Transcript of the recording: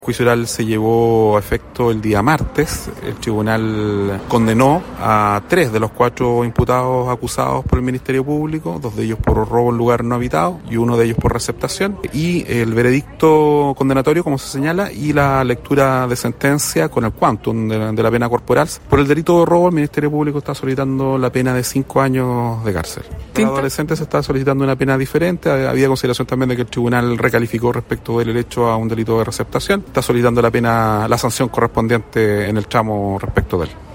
El juicio oral se llevó a efecto el día martes. El tribunal condenó a 3 de los 4 imputados acusados por el Ministerio Público, 2 de ellos por robo en lugar no habitado y 1 de ellos por receptación. Y el veredicto condenatorio, como se señala, y la lectura de sentencia con el quantum de la pena corporal. Por el delito de robo, el Ministerio Público está solicitando la pena de 5 años de cárcel. Para adolescentes se está solicitando una pena diferente. Había consideración también de que el tribunal recalificó respecto del hecho a un delito de receptación. Está solicitando la sanción correspondiente en el tramo respecto de él.